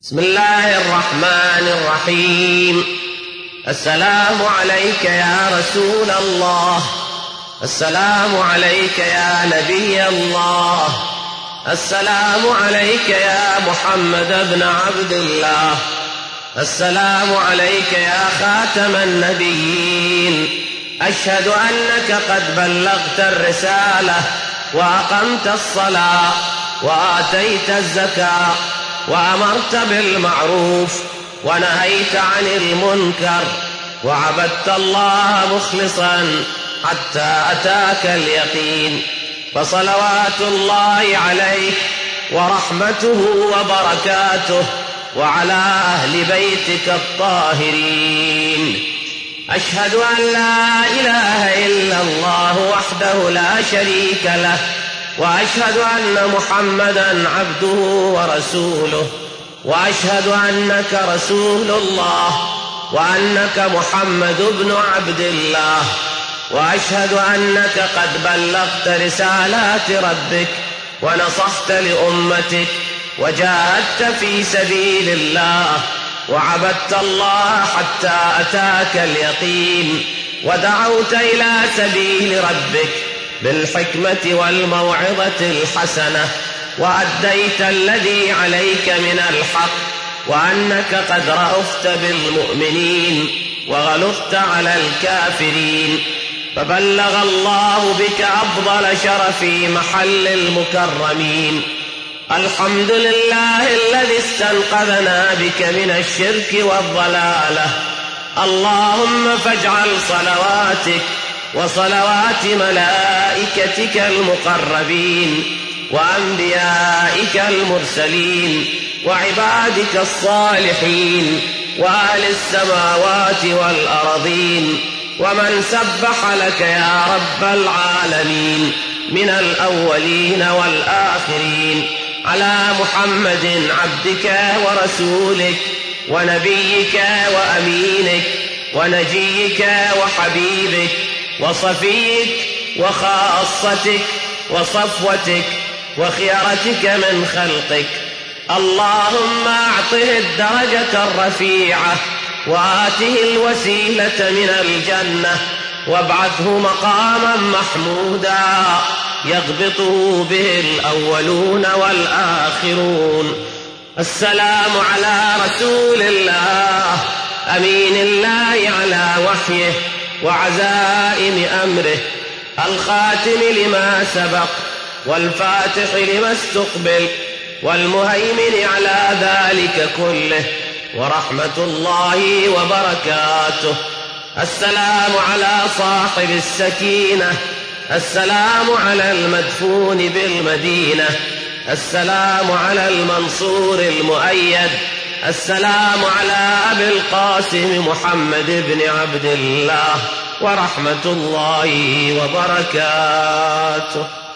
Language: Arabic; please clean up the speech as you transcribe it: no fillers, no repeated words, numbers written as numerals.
بسم الله الرحمن الرحيم. السلام عليك يا رسول الله، السلام عليك يا نبي الله، السلام عليك يا محمد بن عبد الله، السلام عليك يا خاتم النبيين. أشهد أنك قد بلغت الرسالة وأقمت الصلاة وآتيت الزكاة وأمرت بالمعروف ونهيت عن المنكر وعبدت الله مخلصا حتى أتاك اليقين، فصلوات الله عليك ورحمته وبركاته وعلى أهل بيتك الطاهرين. أشهد أن لا إله إلا الله وحده لا شريك له، وأشهد أن محمدا عبده ورسوله، وأشهد أنك رسول الله وأنك محمد بن عبد الله، وأشهد أنك قد بلغت رسالات ربك ونصحت لأمتك وجاهدت في سبيل الله وعبدت الله حتى أتاك اليقين، ودعوت إلى سبيل ربك بالحكمة والموعظة الحسنة، وأديت الذي عليك من الحق، وأنك قد رأفت بالمؤمنين وغلظت على الكافرين، فبلغ الله بك أفضل شرف محل المكرمين. الحمد لله الذي استنقذنا بك من الشرك والضلالة. اللهم فاجعل صلواتك وصلوات ملائكتك المقربين وأنبيائك المرسلين وعبادك الصالحين وأهل السماوات والأرضين ومن سبح لك يا رب العالمين من الأولين والآخرين على محمد عبدك ورسولك ونبيك وأمينك ونجيك وحبيبك وصفيك وخاصتك وصفوتك وخيرتك من خلقك. اللهم أعطه الدرجة الرفيعة وآته الوسيلة من الجنة وابعثه مقاما محمودا يغبطه به الأولون والآخرون. السلام على رسول الله أمين الله على وحيه وعزائم أمره، الخاتم لما سبق والفاتح لما استقبل والمهيمن على ذلك كله، ورحمة الله وبركاته. السلام على صاحب السكينة، السلام على المدفون بالمدينة، السلام على المنصور المؤيد، السلام على أبي القاسم محمد بن عبد الله ورحمة الله وبركاته.